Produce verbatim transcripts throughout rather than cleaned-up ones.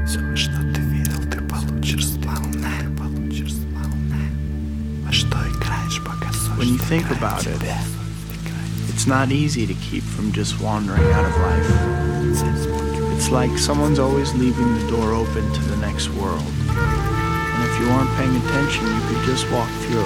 Все, во что ты верил, ты получишь сполна. Получишь сполна. Во что играешь, пока совесть When you think about it, it's not easy to keep from just wandering out of life. It's like someone's always leaving the door open to the next world. And if you aren't paying attention, you could just walk through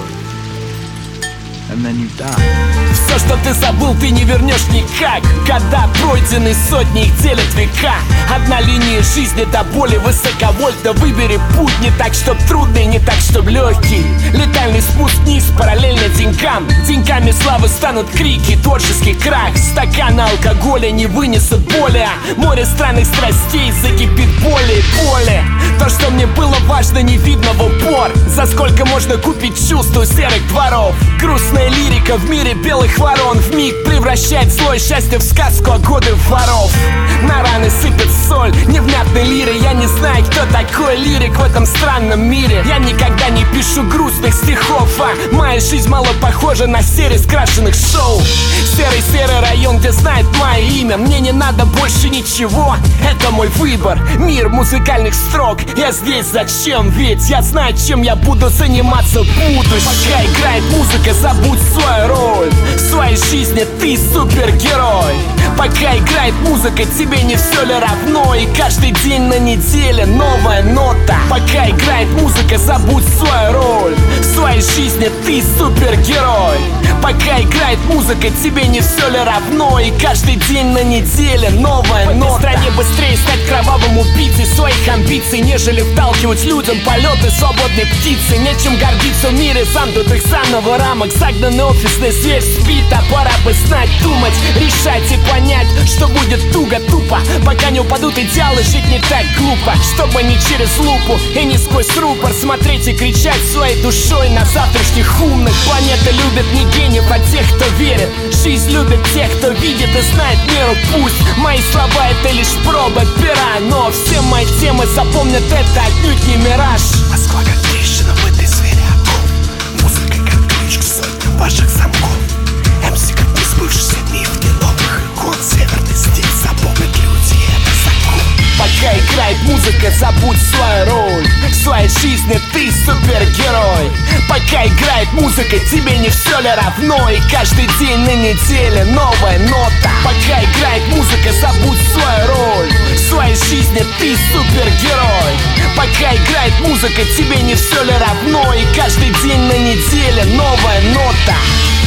it. And then you die. Все, что ты забыл, ты не вернешь никак. Года пройдены, сотни их делят века. Одна линия жизни до боли высоковольтна. Выбери путь не так, чтоб трудный, не так, чтоб легкий. Летальный спуск вниз, параллельно деньгам. Деньгами славы станут крики, творческий крах. Стакана алкоголя не вынесут боли. Море странных страстей закипит боли и боли. То, что мне было важно, не видно в упор. За сколько можно купить чувство у серых дворов? Грустная лирика в мире белых ворон вмиг превращает злое счастье в сказку, а годы в воров. На раны сыпет соль невнятной лиры. Я не знаю, кто такой лирик в этом странном мире. Я никогда не пишу грустных стихов, а моя жизнь мало похожа на серию скрашенных шоу. Серый-серый район, где знает мое имя. Мне не надо больше ничего, это мой выбор. Мир музыкальных строк, я здесь зачем? Ведь я знаю, чем я буду заниматься в будущем. Пока играет музыка, забудь свою роль. В своей жизни ты супергерой. Пока играет музыка, тебе не все ли равно? И каждый день на неделе новая нота. Пока играет музыка, забудь свою роль. В своей жизни ты супергерой. Пока играет музыка, тебе не все ли равно? И каждый день на неделе новая нота. В стране быстрее стать кровавым убийцей своих амбиций, нежели вталкивать людям полеты свободной птицы. Нечем гордиться в мире замкнутых заново рамок. Загнанный офисный зверь спит, а пора бы знать, думать, решать и понять, что будет туго, тупо. Пока не упадут идеалы, жить не так глупо. Чтобы не через лупу и не сквозь рупор смотреть и кричать своей душой на завтрашних умных. Планета любит не гениев, а тех, кто верит. Жизнь любит тех, кто видит и знает меру. Пусть мои слова это лишь проба пера, но все мои темы запомнят это отнюдь не мираж. Москва как трещина в этой сфере оков. Музыка как ключ к сотням ваших замков. эм си как несбывшийся миф неловких икон. Северный стиль запомнят люди, это закон. Пока играет музыка, забудь свою роль. В своей жизни ты супергерой. Пока играет музыка, тебе не все ли равно? И каждый день на неделе новая нота. Пока играет музыка, забудь свою роль. В своей жизни ты супергерой. Пока играет музыка, тебе не все ли равно? И каждый день на неделе новая нота.